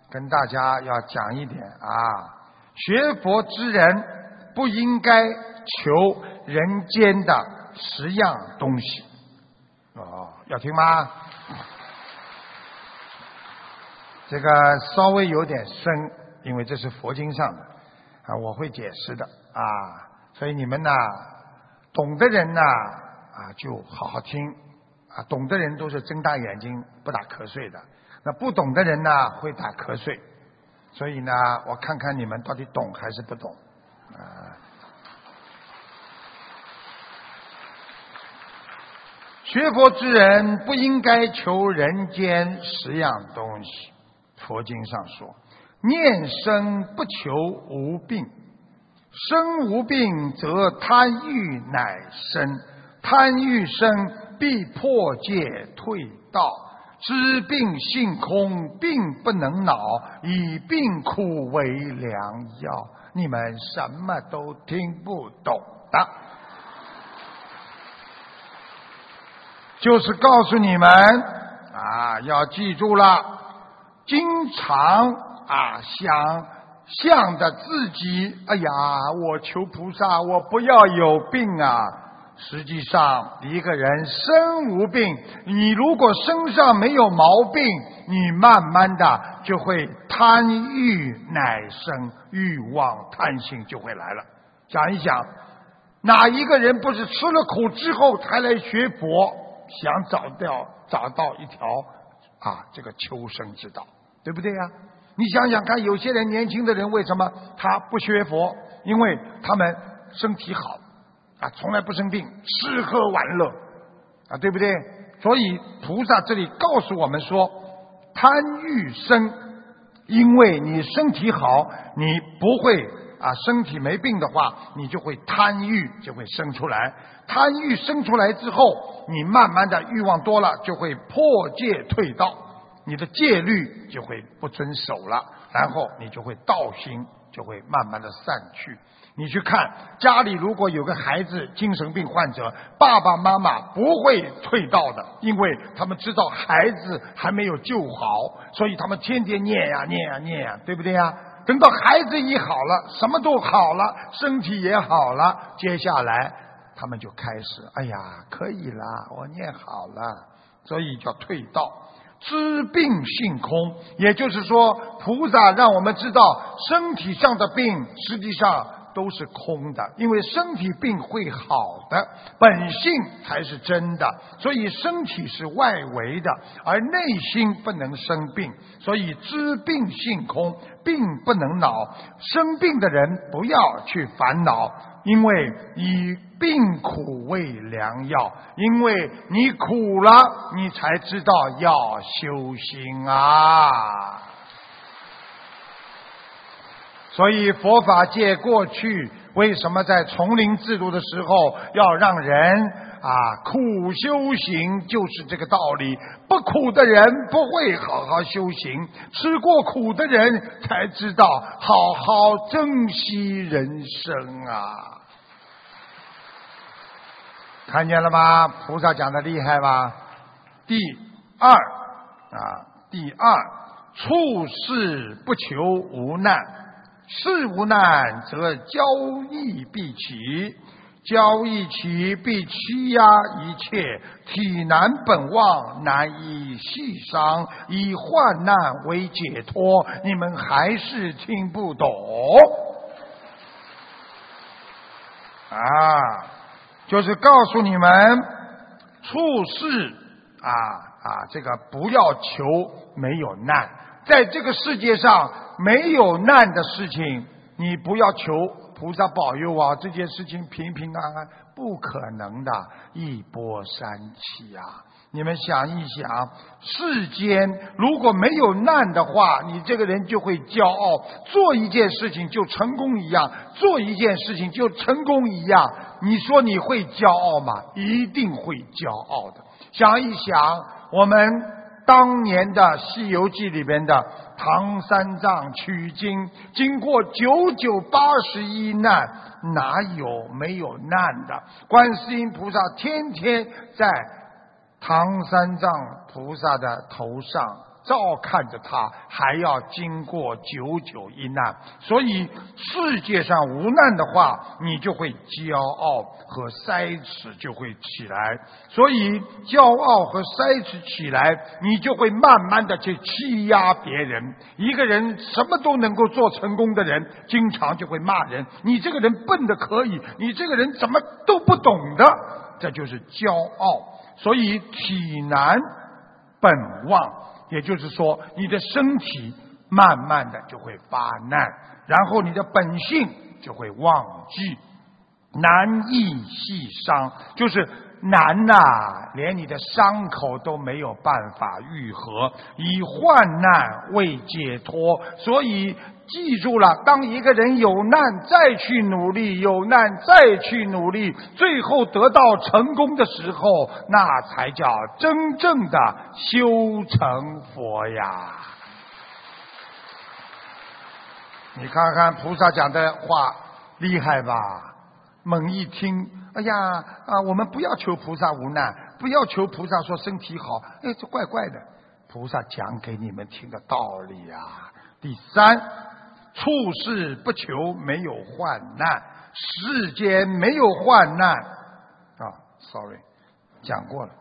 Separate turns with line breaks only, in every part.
跟大家要讲一点啊，学佛之人不应该求人间的10样东西。要听吗？这个稍微有点深，因为这是佛经上的啊，我会解释的啊，所以你们呢，懂的人呢啊就好好听啊，懂的人都是睁大眼睛不打瞌睡的，那不懂的人呢会打瞌睡，所以呢，我看看你们到底懂还是不懂啊。学佛之人不应该求人间10样东西。佛经上说，念生不求无病，生无病则贪欲乃生，贪欲生必破戒退道，知病性空，病不能恼，以病苦为良药。你们什么都听不懂的，就是告诉你们啊，要记住了，经常啊想着自己，哎呀，我求菩萨，我不要有病啊。实际上，一个人身无病，你如果身上没有毛病，你慢慢的就会贪欲乃生，欲望贪心就会来了。想一想，哪一个人不是吃了苦之后才来学佛，想找到一条这个求生之道，对不对呀？你想想看，有些人年轻的人为什么他不学佛？因为他们身体好从来不生病，吃喝玩乐对不对？所以菩萨这里告诉我们说，贪欲生，因为你身体好，你不会身体没病的话，你就会贪欲就会生出来，贪欲生出来之后，你慢慢的欲望多了，就会破戒退道，你的戒律就会不遵守了，然后你就会道心就会慢慢的散去。你去看家里如果有个孩子精神病患者，爸爸妈妈不会退道的，因为他们知道孩子还没有救好，所以他们天天念呀，对不对呀？等到孩子一好了，什么都好了，身体也好了，接下来他们就开始，哎呀，可以了，我念好了，所以叫退道。知病性空，也就是说，菩萨让我们知道，身体上的病实际上都是空的，因为身体病会好的，本性才是真的，所以身体是外围的，而内心不能生病，所以知病性空，病不能恼。生病的人不要去烦恼，因为以病苦为良药，因为你苦了，你才知道要修心啊。所以佛法界过去为什么在丛林制度的时候要让人苦修行，就是这个道理。不苦的人不会好好修行，吃过苦的人才知道好好珍惜人生啊。看见了吗？菩萨讲的厉害吧？第二，处事不求无难，事无难则交易必起，交易起必欺压一切，体难本妄，难以细商，以患难为解脱。你们还是听不懂就是告诉你们，处事这个不要求没有难，在这个世界上没有难的事情，你不要求菩萨保佑这件事情平平安安，不可能的，一波三起你们想一想，世间如果没有难的话，你这个人就会骄傲，做一件事情就成功一样，做一件事情就成功一样，你说你会骄傲吗？一定会骄傲的。想一想我们当年的《西游记》里边的唐三藏取经，经过981难，哪有没有难的？观世音菩萨天天在唐三藏菩萨的头上照看着他，还要经过久久一难。所以世界上无难的话，你就会骄傲和塞齿就会起来。所以骄傲和塞齿起来，你就会慢慢的去欺压别人。一个人什么都能够做成功的人，经常就会骂人，你这个人笨的可以，你这个人怎么都不懂的，这就是骄傲。所以体难本忘，也就是说你的身体慢慢的就会发难，然后你的本性就会忘记。难易细伤，就是难呐，连你的伤口都没有办法愈合，以患难为解脱。所以记住了，当一个人有难再去努力，有难再去努力，最后得到成功的时候，那才叫真正的修成佛呀。你看看菩萨讲的话厉害吧？猛一听，哎呀我们不要求菩萨无难，不要求菩萨说身体好，哎，这怪怪的。菩萨讲给你们听的道理啊。第三，处事不求没有患难，世间没有患难sorry 讲过了。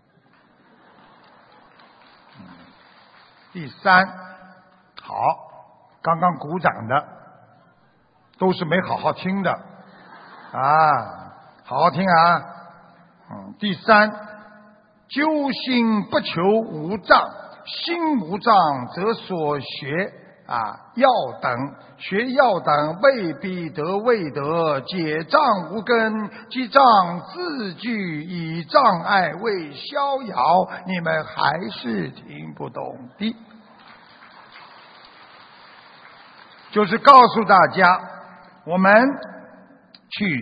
第三，好，刚刚鼓掌的都是没好好听的好好听啊。第三，究心不求无障，心无障则所学要等，学要等未必得未得，解障无根，即障自具，以障碍为逍遥。你们还是听不懂的。就是告诉大家，我们去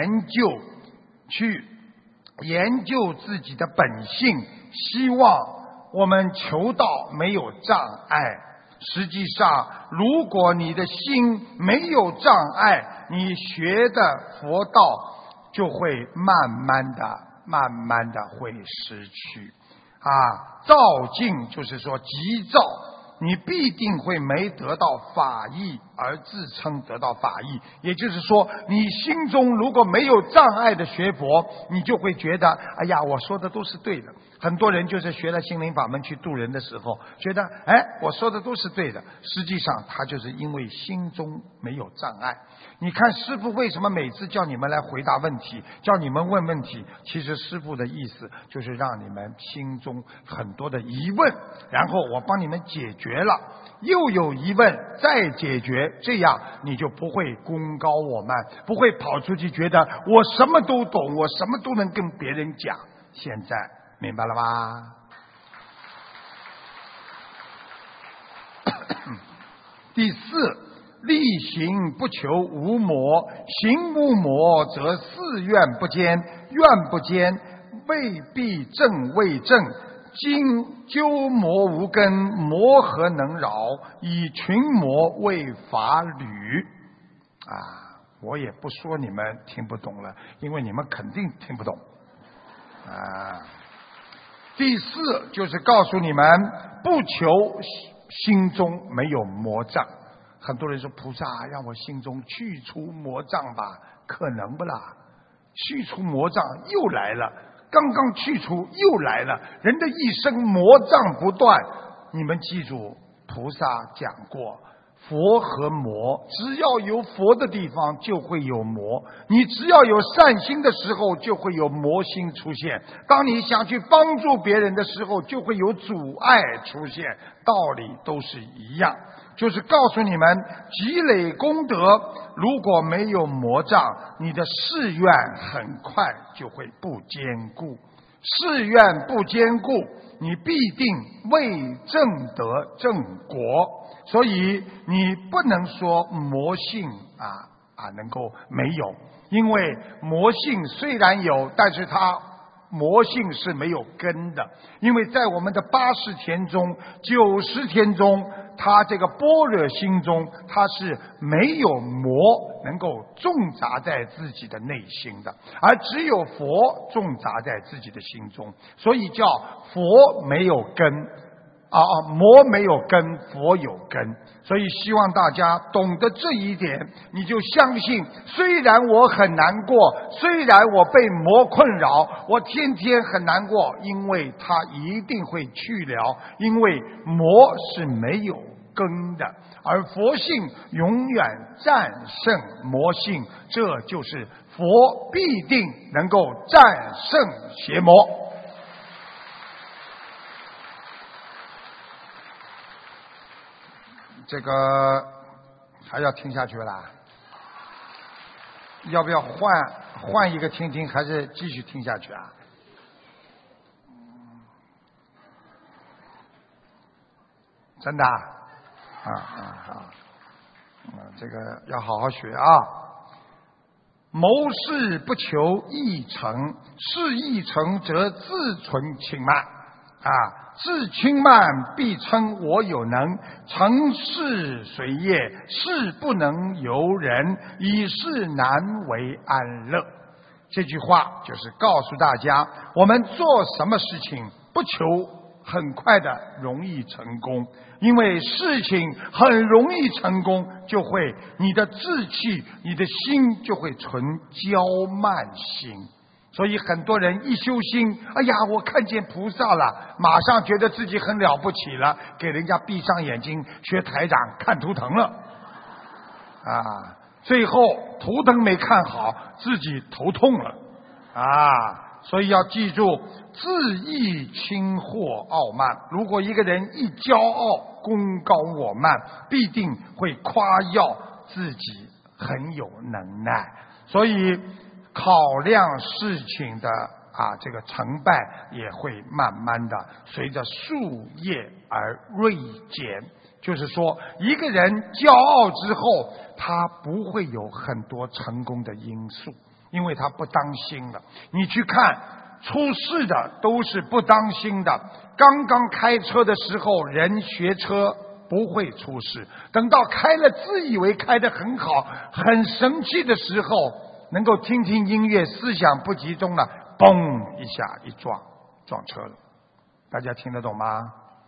研究自己的本性，希望我们求道没有障碍。实际上，如果你的心没有障碍，你学的佛道就会慢慢的会失去躁尽，就是说急躁，你必定会没得到法益而自称得到法益。也就是说，你心中如果没有障碍的学佛，你就会觉得哎呀，我说的都是对的。很多人就是学了心灵法门去度人的时候，觉得我说的都是对的，实际上他就是因为心中没有障碍。你看师父为什么每次叫你们来回答问题，叫你们问问题，其实师父的意思就是让你们心中很多的疑问，然后我帮你们解决了，又有疑问再解决，这样你就不会功高我慢，不会跑出去觉得我什么都懂，我什么都能跟别人讲。现在明白了吧？第四，力行不求无魔，行无魔则寺院不坚，院不坚未必正未正。今鸠魔无根，魔何能扰？以群魔为法侣我也不说你们听不懂了，因为你们肯定听不懂第四，就是告诉你们，不求心中没有魔障。很多人说，菩萨让我心中去除魔障吧，可能不啦？去除魔障又来了，刚刚去除又来了，人的一生魔障不断。你们记住，菩萨讲过，佛和魔，只要有佛的地方就会有魔，你只要有善心的时候就会有魔心出现，当你想去帮助别人的时候就会有阻碍出现，道理都是一样。就是告诉你们，积累功德如果没有魔障，你的誓愿很快就会不坚固，誓愿不坚固，你必定未证得正果。所以你不能说魔性能够没有，因为魔性虽然有，但是它魔性是没有根的。因为在我们的80天中90天中，它这个般若心中，它是没有魔能够种杂在自己的内心的，而只有佛种杂在自己的心中，所以叫佛没有根， 魔没有根，佛有根。所以希望大家懂得这一点，你就相信，虽然我很难过，虽然我被魔困扰，我天天很难过，因为它一定会去了，因为魔是没有根的，而佛性永远战胜魔性，这就是佛必定能够战胜邪魔。这个还要听下去啦？要不要换一个听听，还是继续听下去啊？真的好，这个要好好学啊！谋事不求易成，事易成则自存轻慢自轻慢必称我有能，成事随业，事不能由人，以事难为安乐。这句话就是告诉大家，我们做什么事情不求很快的容易成功，因为事情很容易成功，就会你的志气，你的心就会存骄慢心。所以很多人一修心，哎呀，我看见菩萨了，马上觉得自己很了不起了，给人家闭上眼睛学台长看图腾了最后图腾没看好，自己头痛了所以要记住，自意轻或傲慢。如果一个人一骄傲，功高我慢，必定会夸耀自己很有能耐。所以考量事情的这个成败也会慢慢的随着树叶而锐减。就是说，一个人骄傲之后，他不会有很多成功的因素，因为他不当心了。你去看出事的都是不当心的，刚刚开车的时候人学车不会出事，等到开了自以为开得很好很神气的时候，能够听听音乐，思想不集中了，嘣一下一撞车了。大家听得懂吗？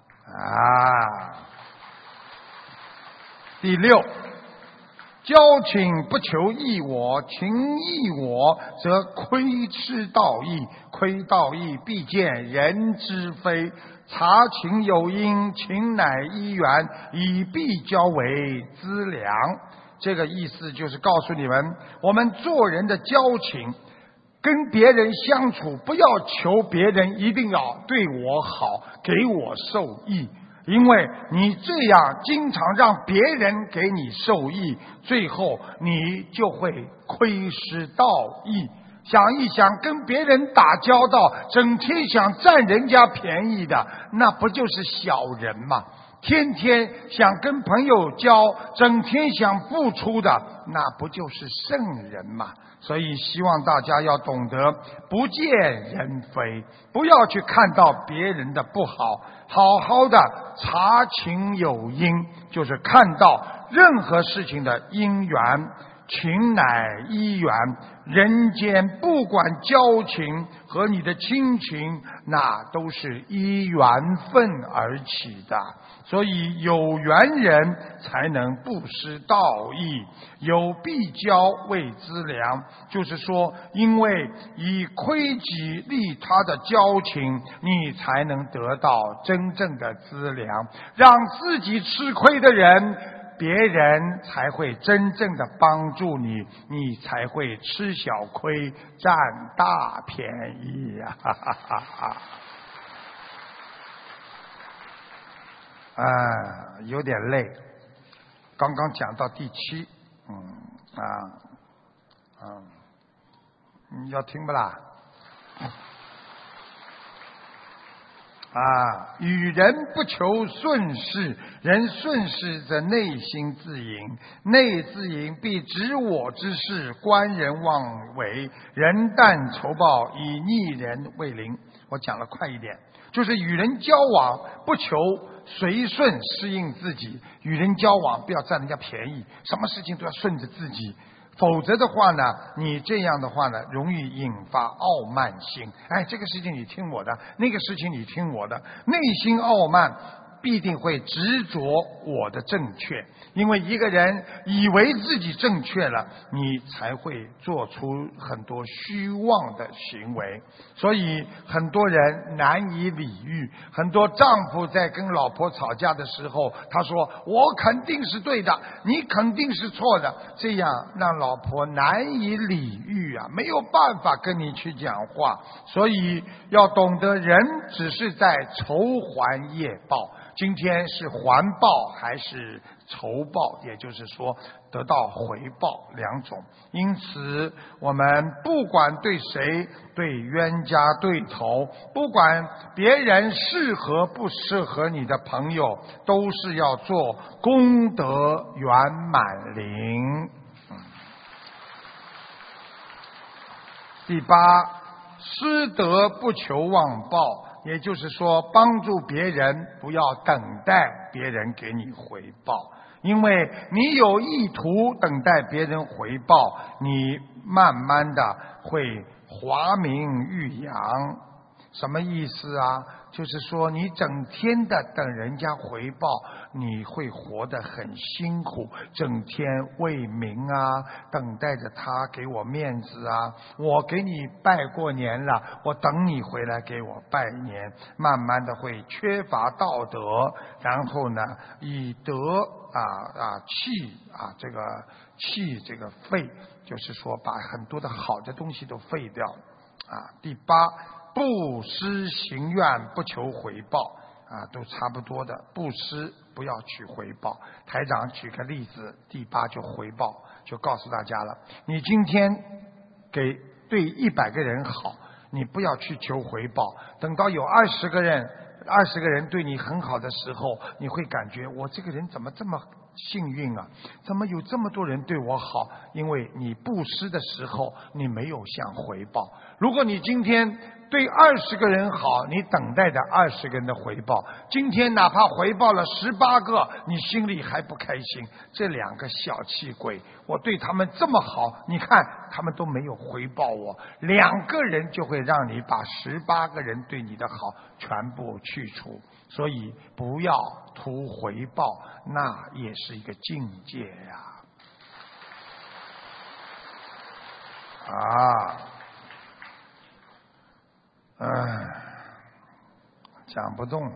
第六，交情不求益我，情益我则亏失道义，亏道义必见人之非。察情有因，情乃一缘，以必交为资粮。这个意思就是告诉你们，我们做人的交情，跟别人相处，不要求别人一定要对我好，给我受益，因为你这样经常让别人给你受益，最后你就会亏失道义。想一想，跟别人打交道，整天想占人家便宜的，那不就是小人吗？天天想跟朋友交，整天想付出的，那不就是圣人吗？所以希望大家要懂得不见人非，不要去看到别人的不好，好好的察情有因，就是看到任何事情的因缘，情乃一缘，人间不管交情和你的亲情，那都是依缘分而起的。所以有缘人才能不失道义，有必交为资粮。就是说，因为以亏己利他的交情，你才能得到真正的资粮。让自己吃亏的人，别人才会真正的帮助你，你才会吃小亏占大便宜呀！有点累，刚刚讲到第7，你要听不啦？与人不求顺势，人顺势则内心自隐，内自隐必执我之事，观人妄为，人但仇报，以逆人为邻。我讲了快一点，就是与人交往不求随顺适应自己，与人交往不要占人家便宜，什么事情都要顺着自己，否则的话呢，你这样的话呢，容易引发傲慢心。这个事情你听我的，那个事情你听我的，内心傲慢， 必定会执着我的正确。因为一个人以为自己正确了，你才会做出很多虚妄的行为。所以很多人难以理喻，很多丈夫在跟老婆吵架的时候，他说我肯定是对的，你肯定是错的，这样让老婆难以理喻啊，没有办法跟你去讲话。所以要懂得，人只是在酬还业报，今天是还报还是酬报，也就是说得到回报两种。因此我们不管对谁，对冤家对头，不管别人适合不适合你的朋友，都是要做功德圆满灵。第八，施德不求望报，也就是说帮助别人不要等待别人给你回报，因为你有意图等待别人回报，你慢慢的会华名玉扬。什么意思啊？就是说你整天的等人家回报，你会活得很辛苦，整天为民啊，等待着他给我面子啊，我给你拜过年了，我等你回来给我拜年，慢慢的会缺乏道德，然后呢以德弃这个废，就是说把很多的好的东西都废掉啊。第八，布施行愿不求回报啊，都差不多的。布施不要取回报。台长举个例子，第八就回报，就告诉大家了。你今天给对100个人好，你不要去求回报。等到有20个人对你很好的时候，你会感觉我这个人怎么这么幸运啊？怎么有这么多人对我好？因为你布施的时候，你没有想回报。如果你今天对20个人好，你等待着20个人的回报，今天哪怕回报了18个，你心里还不开心。这2个小气鬼，我对他们这么好，你看他们都没有回报我，2个人就会让你把18个人对你的好全部去除。所以不要图回报，那也是一个境界呀。讲不动，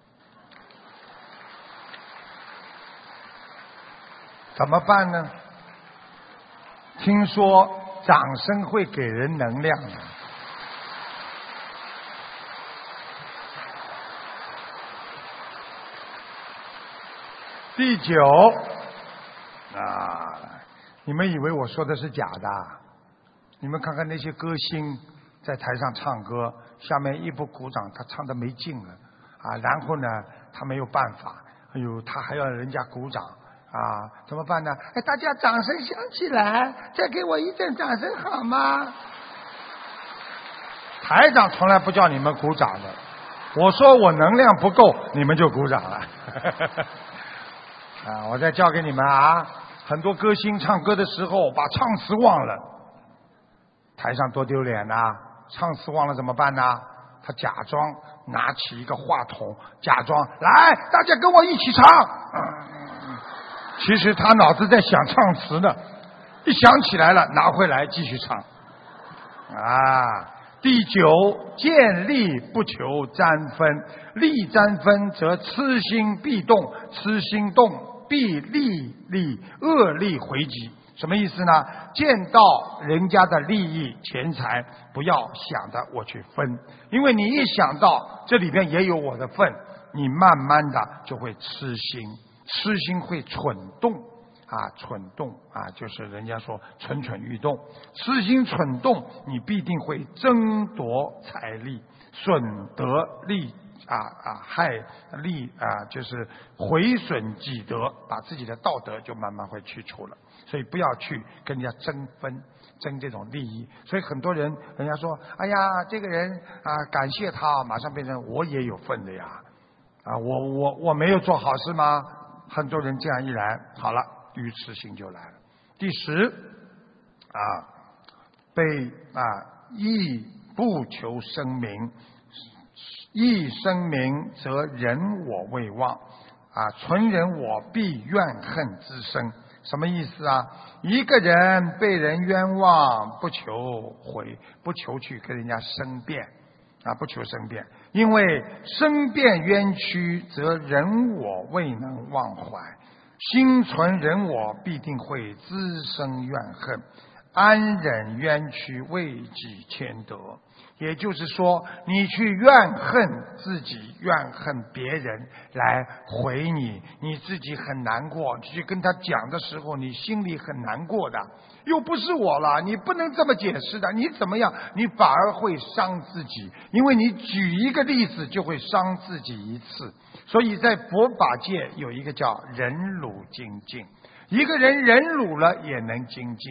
怎么办呢？听说掌声会给人能量的。第9你们以为我说的是假的？你们看看那些歌星在台上唱歌，下面一不鼓掌，他唱得没劲了然后呢，他没有办法，他还要人家鼓掌怎么办呢？大家掌声响起来，再给我一阵掌声好吗？台长从来不叫你们鼓掌的，我说我能量不够，你们就鼓掌了。我再教给你们很多歌星唱歌的时候把唱词忘了，台上多丢脸唱词忘了怎么办呢？他假装拿起一个话筒，假装来大家跟我一起唱其实他脑子在想唱词呢，一想起来了拿回来继续唱第9，见利不求沾分，利沾分则痴心必动，痴心动必利恶利回击。什么意思呢？见到人家的利益钱财，不要想着我去分，因为你一想到这里边也有我的份，你慢慢的就会痴心，痴心会蠢动蠢动就是人家说蠢蠢欲动，痴心蠢动，你必定会争夺财力，损得利害利就是毁损己德，把自己的道德就慢慢会去除了。所以不要去跟人家争这种利益。所以很多人家说哎呀这个人感谢他，马上变成我也有份的呀我没有做好事吗？很多人这样一来，好了，愚痴心就来了。第10被亦不求声名， 益生民，则人我未忘。存人我必怨恨之生。什么意思啊？一个人被人冤枉，不求去跟人家申辩不求申辩，因为申辩冤屈，则人我未能忘怀。心存人我，必定会滋生怨恨，安忍冤屈，为己添德。也就是说，你去怨恨自己，怨恨别人来回你，你自己很难过。去跟他讲的时候，你心里很难过的。又不是我了，你不能这么解释的。你怎么样？你反而会伤自己，因为你举一个例子就会伤自己一次。所以在佛法界有一个叫忍辱精进，一个人忍辱了也能精进。